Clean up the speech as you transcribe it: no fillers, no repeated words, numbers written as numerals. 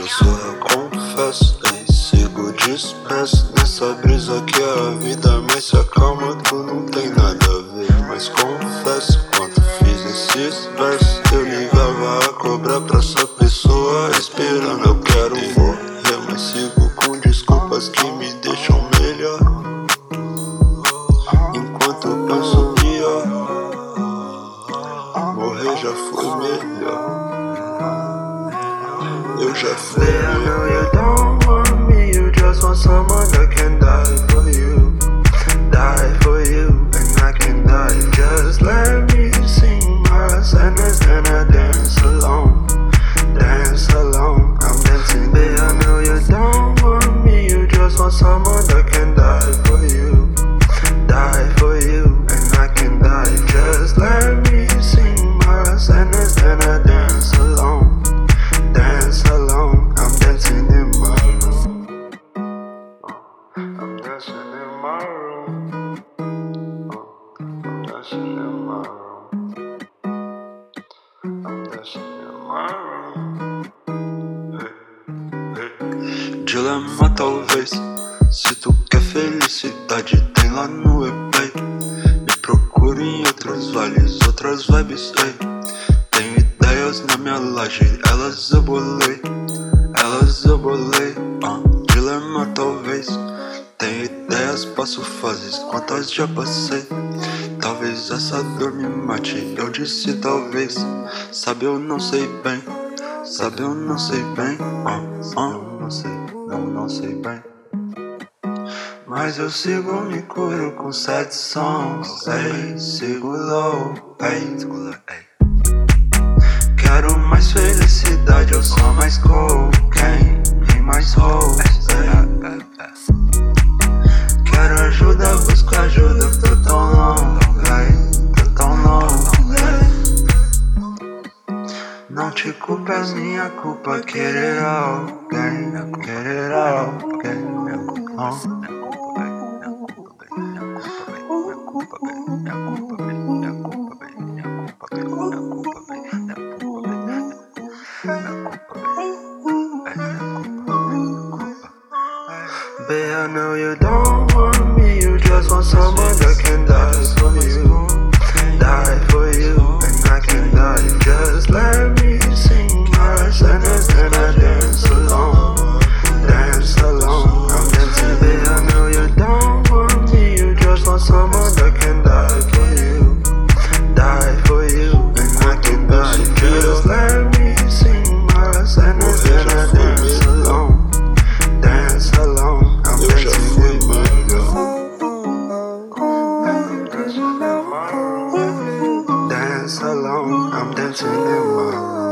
eu confesso, ei, sigo disperso nessa brisa que é a vida. Mas se acalma, tu não tem nada a ver. Mas confesso, quando fiz esses versos, eu ligava a cobrar pra essa pessoa esperando. Eu quero morrer, mas sigo com desculpas que me deixam melhor. Enquanto eu penso pior, morrer já foi melhor. Eu já fui. I know you don't want me, you just want someone that can die for you. Die for you, and I can die. Just let me sing my sadness and I dance alone. Dance alone, I'm dancing. Babe, I know you don't want me, you just want someone that can die for you. Die for you, and I can die. Just let me sing my sadness and I dance alone. Dance alone, I'm dancing in my room. I'm dancing in my room. I'm dancing in my room. I'm dancing in my room. Dilema talvez, se tu quer felicidade, tem lá no eBay. Me procure em outros vales, outras vibes, ei. Tenho ideias na minha laje, elas eu bolei. Dilema talvez, tenho ideias, passo fases, quantas já passei. Talvez essa dor me mate, eu disse talvez. Sabe eu não sei bem, sabe eu não sei bem. Não sei bem. Mas eu sigo, me curo com 7 sons, ei. Sigo low, ei. Quero mais felicidade, eu sou mais cocaine e mais hoes, Quero ajuda, busco ajuda, tô tão longe, tô tão longe. Não te culpes, minha culpa, querer alguém. Babe, I know you don't want me, you just want someone that can die for you. Die for you, and I can die. Just let me sing my sadness and I dance alone. Dance alone, I'm dancing. Babe, I know you don't want me, you just want someone that can die for you. Die for you, and I can die. Just let me sing my sadness and I dance alone. Dance alone, I'm dancing in my room. Dance alone, I'm dancing in my room.